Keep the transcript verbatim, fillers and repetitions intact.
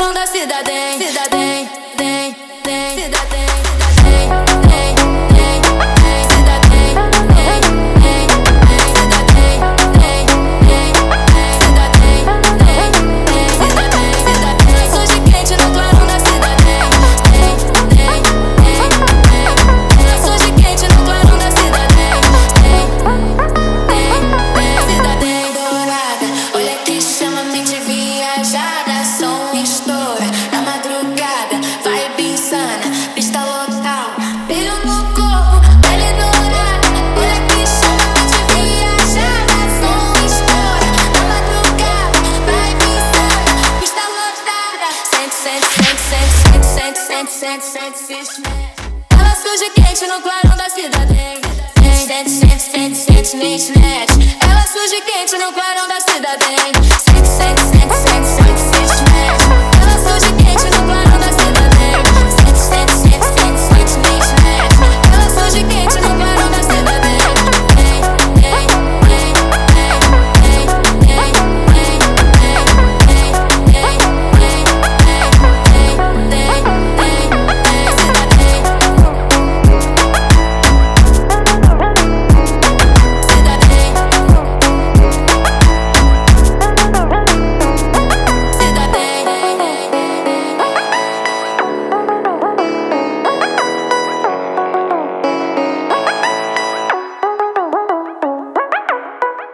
clarão da cidadem, cidadem, tem, tem, cidadem, cidadem, tem, tem, tem, cidadem, tem, tem, tem, cidadem, tem, tem, tem, cidadem, tem, tem, cidadem, cidadem. Surge quente no clarão da cidadem, tem, tem, tem, tem. Surge quente no clarão da cidadem, tem, tem, tem, cidadem dourada. Olha que chama a mente viajada, som estoura na madrugada, vibe insana, pista local, brilho no corpo, pele dourada. Olha que chama a mente viajada, som estoura na madrugada, vibe insana, pista lotada. Sente, sente, sente, sente, sente, sente, sente, sente, sente, sente.